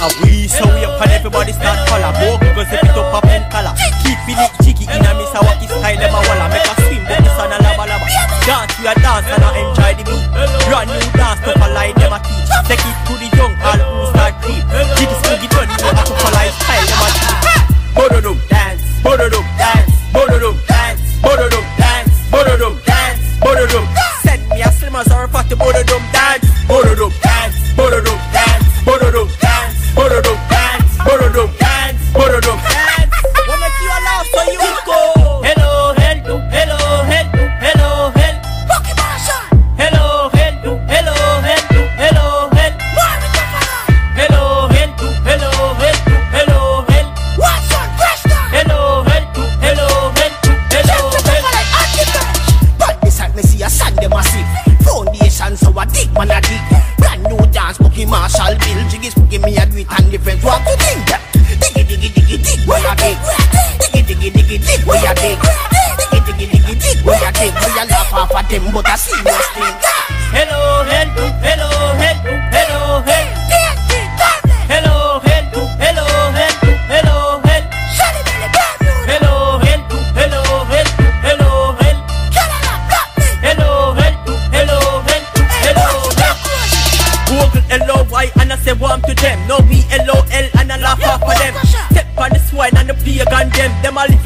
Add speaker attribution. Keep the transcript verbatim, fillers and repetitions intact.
Speaker 1: A we so we up and everybody start color. More girls if it up up and color. Keeping it cheeky in a Miss Hawaki style. Them a walla make a swim but the sun a lava lava. Dance we a dance and a enjoy the beat. Brand new dance to a line them a teach. Take it to the young all who start creep. Jiggy spooky done you a to a lifestyle them a teach. Bododum dance, bododum dance, bododum dance, bododum dance, bododum dance, bododum. Send me a slim as or fatty bododum dance, bododum dance, bododum dance, bododum dance, bododum dance, bododum dance, bododum dance. What make you laugh so you go? Hello, hello, hello, hello, hello, hello. Bucky Marshall. Hello, hello, hello, hello, hello, hello. Hello, hello, hello, hello, hello, hello. What's on Preston? Hello, hello, hello, hello, hello, hello.
Speaker 2: But this at me see a Sunday massive foundation, so I dig man a dig. Brand new dance, Bucky Marshall Bill. Jiggy spooky me a do it and different. What you think? Diggy diggy diggy dig, where you dig? Diggy diggy diggy dig, where you dig? Diggy diggy diggy dig, where you dig? We a laugh off at them, but a serious thing.
Speaker 1: Hello, hello, hello, hello, hello, hello. Hello, hello, hello, hello, hello, hello. Hello, hello, hello, hello, hello, hello. Hello, hello, hello, hello, hello. Google L O Y and I say warm to them. No we L O L and I laugh off of them. Step on the swine and the pagan them. Them a live